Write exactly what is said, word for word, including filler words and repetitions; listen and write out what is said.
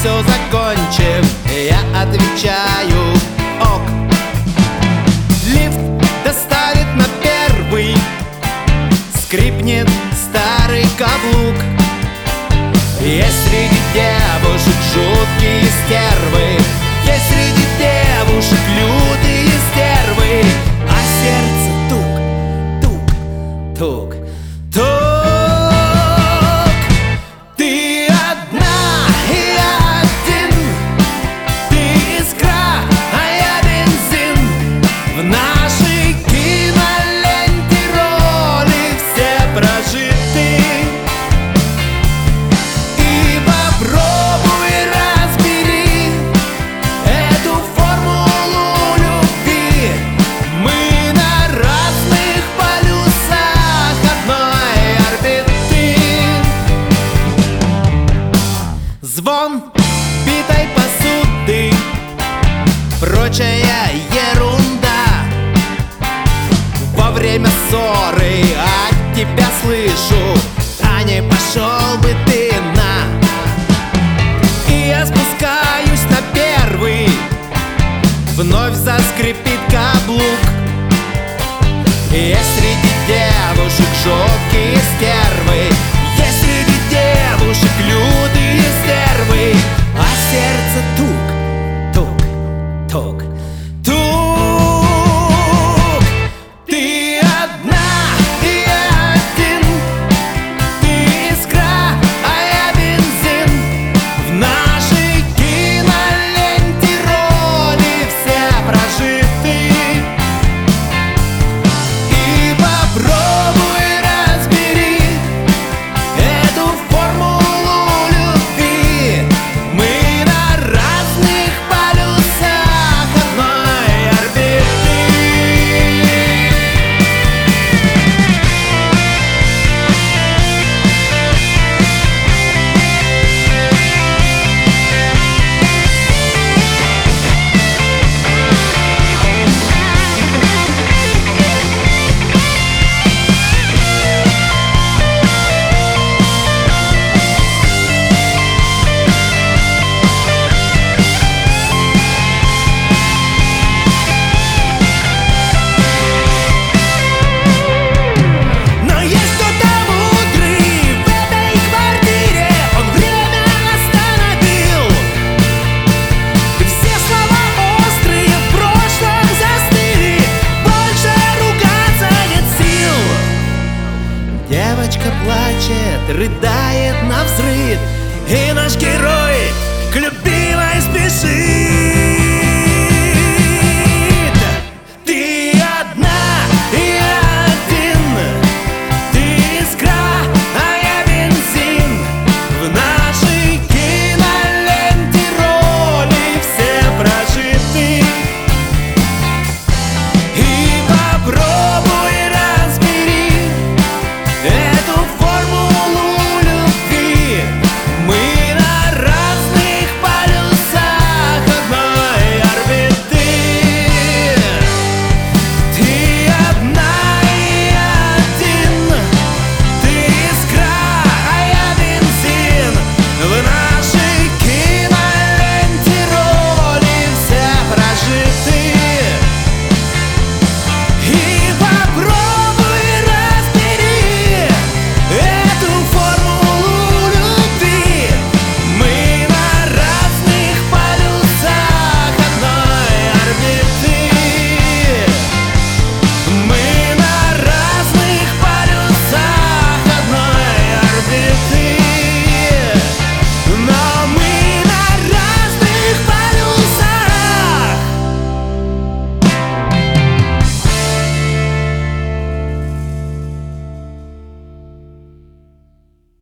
все закончим, я отвечаю: ок. Лифт доставит на первый, скрипнет старый каблук. Есть среди девушек жуткие стервы, есть среди девушек лютые стервы, а сердце тук, тук, тук, тук. Ты одна и один, ты искра, а я бензин. В нашей киноленте роли все прожиты. И попробуй разбери эту формулу любви. Мы на разных полюсах одной орбиты. Звон битой посуды, прочая ерунда. Во время ссоры от тебя слышу: а не пошел бы ты на. И я спускаюсь на первый, вновь заскрипит каблук. Есть среди девушек жуткие стервы, есть среди девушек лютые стервы, а сердце тук, тук, тук,